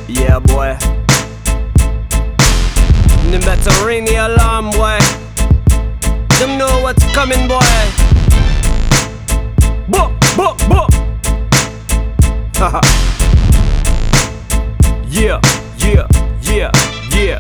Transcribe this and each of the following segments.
Yeah, boy. No matter ring the alarm, boy. Them know what's coming, boy. Book, book, book. Haha. Yeah, yeah, yeah, yeah.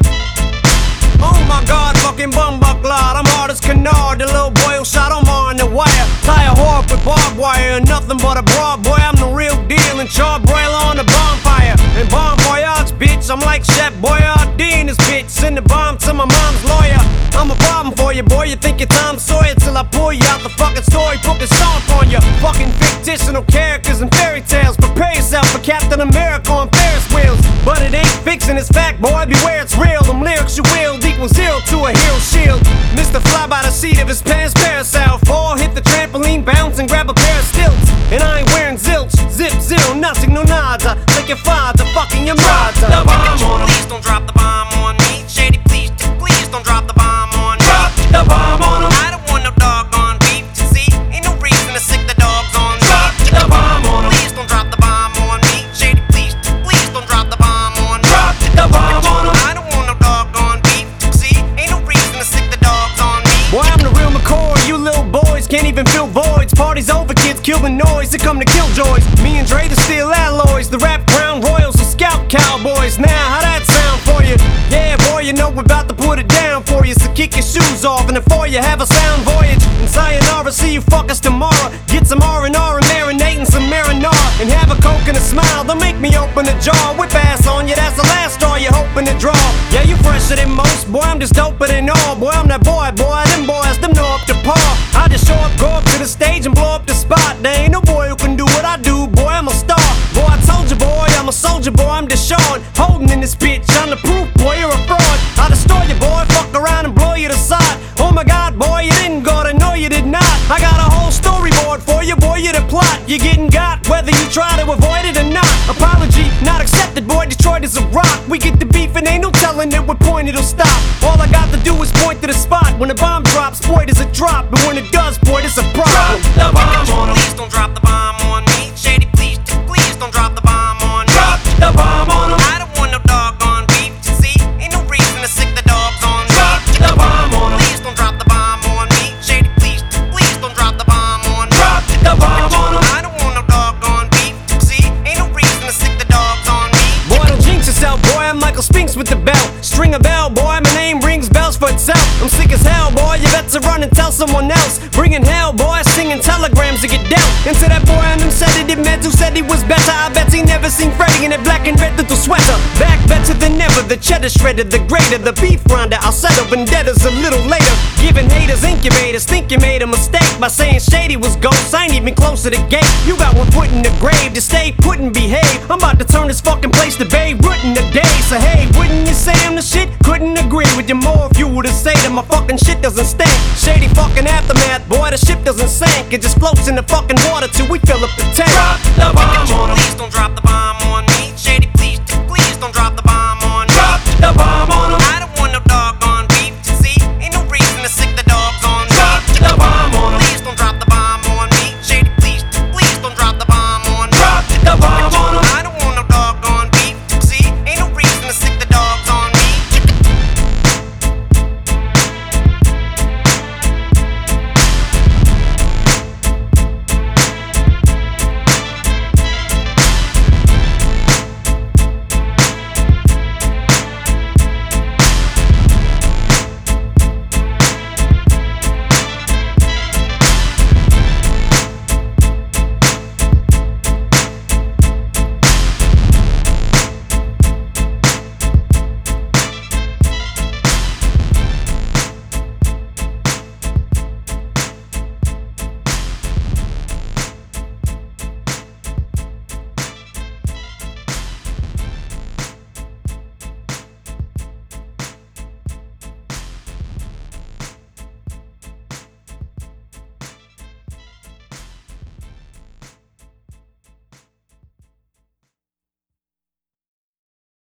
Oh my God, fucking bumbucklard. I'm hard as canard. The little boy who shot Omar on the wire. Tie a whore up with barbed wire. Nothing but a broad boy. I'm the real deal. And charbroiler on the bonfire. And bon voyage, bitch. I'm like Chef Boyardee in this bitch. Send the bomb to my mom's lawyer. I'm a problem for you, boy. You think you're Tom Sawyer till I pull you out the fucking story book and stomp on you. Fucking fictional characters and fairy tales. Prepare yourself for Captain America on Ferris wheels. But it ain't fiction, it's fact, boy. Beware, it's real. Them lyrics you wield equals 0 to a hero shield. Mr. Fly by the seat of his pants, parasail. Fall, hit the trampoline, bounce and grab a pair of stilts. And I ain't wearing zilch, zip, zero, nothing, no nada. Like your father, fucking your mother. Drop the bomb on him. Please don't drop the bomb on me. Shady, please don't drop the bomb on me. Drop the bomb on him. I don't want no doggone beef. See, ain't no reason to sick the dogs on me. Drop the bomb on him. Please don't drop the bomb on me. Shady, please don't drop the bomb on me. Drop the bomb on him. I don't want no doggone beef. See, ain't no reason to sick the dogs on me. Boy, I'm the real McCoy. You little boys can't even fill voids. Party's over, kids kill the noise. They come to kill joys. Me and Dre to steal alloys. The rap crown royals, the scout cowboys. Now, how that sound for you? Yeah, boy, you know we're about to put it down for you. So kick your shoes off and before you have a sound voyage. And sayonara, see you fuckers tomorrow. Get some R&R and marinate and some marinara. And have a coke and a smile. Don't make me open a jar. Whip ass on you, that's the last straw you're hoping to draw. Yeah, you fresher than most. Boy, I'm just doper than all. Boy, I'm that boy. Them boys, them know up to par. I just show up, go up to the stage and blow up the spot. There ain't no boy who can do what I do. Boy, I'm a star. Boy, I told you, boy, I'm a soldier. Boy, I'm Deshaun. Holding in this bitch, I'm the proof, boy, you're a fraud. I'll destroy you, boy, fuck around and blow you to side. Oh my God, boy, you didn't go to know you did not. I got a whole storyboard for you, boy, you're the plot. You're getting got, whether you try to avoid it or not. Apology, not accepted, boy, Detroit is a rock. We get the beef and ain't no telling at what point it'll stop. All I got to do is point to the spot. When the bomb drops, boy, does it drop. But when it does, boy, it's a problem. Drop the bomb on him. Please don't drop the bomb on me. Shady, please don't drop the bomb on me. Drop the bomb on him. I don't want no doggone beef. See, ain't no reason to sick the dogs on me. Drop the bomb on him. Please don't drop the bomb on me. Shady, please don't drop the bomb on me. Drop the bomb on him. I don't want no doggone beef. See, ain't no reason to sick the dogs on me. Boy, don't jinx yourself, boy, I'm Michael Spinks with the belt. String a bell, boy, my name rings bells for itself. I'm sick as hell, boy, you better run and tell someone else. Bringing hell, boy, singing telegrams to get dealt. Into that boy and them sedative meds who said he was better. I bet he never seen Freddy in that black and red little sweater. Back better than ever, the cheddar shredder, the greater, the beef grinder. I'll settle vendettas a little later. Giving haters incubators, think you made a mistake by saying Shady was ghost. I ain't even close to the gate. You got one foot in the grave, to stay put and behave. I'm about to turn this fucking place to Babe Ruth in the day. So hey, wouldn't you say I'm the shit? Couldn't agree with you more if you would've say that my fucking shit doesn't stink. Shady fucking aftermath, boy, the ship doesn't sink. It just floats in the fucking water till we fill up the tank. Drop the bomb on him.